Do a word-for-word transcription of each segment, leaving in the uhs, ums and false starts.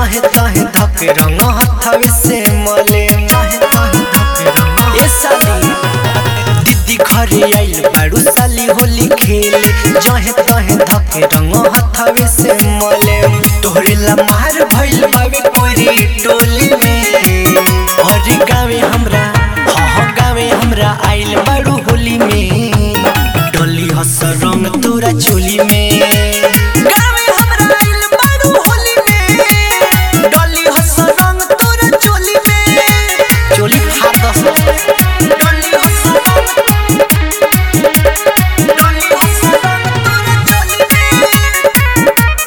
जहे तहे धक रंग हथवे से मले जहे तहे धक रंग ए साली दीदी घरे आइल बारू साली होली खेले जहे तहे धक रंग हथवे से मले तोहरे ला मार भइल बावे कोरी टोली में और गावे हमरा ह गावे हमरा आइल बारू होली में डोली हस रंग तोरा चोली में गावे हमरा आइल बारू होली में डोली हस रंग तोरा चोली में चोली फाड़ दस डोली हस डोली हस रंग तोरा चोली में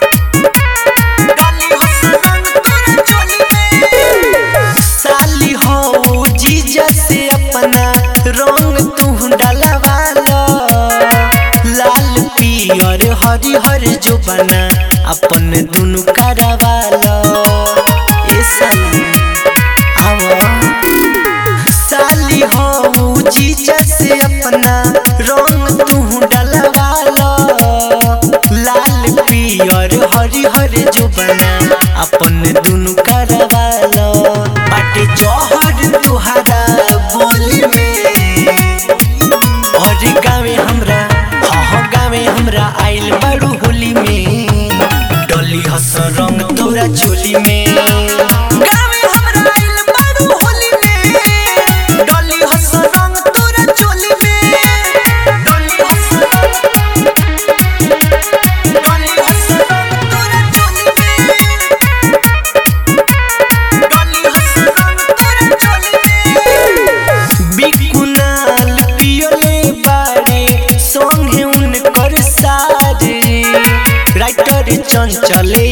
डोली हस रंग तोरा चोली में साली हो जीजा से अपना रंग तू डलवाला लाल पियर हरी हर जो बना अपन दुनु करवाला ए साली आवा साली हो जीजा से अपना रंग तू डलवाला लाल पियर हरी हर जो बना अपन दुनु करवाला बाटे जहर तुहारा बोली में और गावे हमरा ह गावे हमरा आइल बारू होली में डोली हस रंग तोरा चोली में गावे हमरा आइल बारू होली में डोली हस रंग तोरा चोली में डोली हस डोली हस रंग तोरा चोली में डोली हस रंग तोरा चोली में बिकुनाल पियोले बारे संगे उनकर सारे राइटर चंचले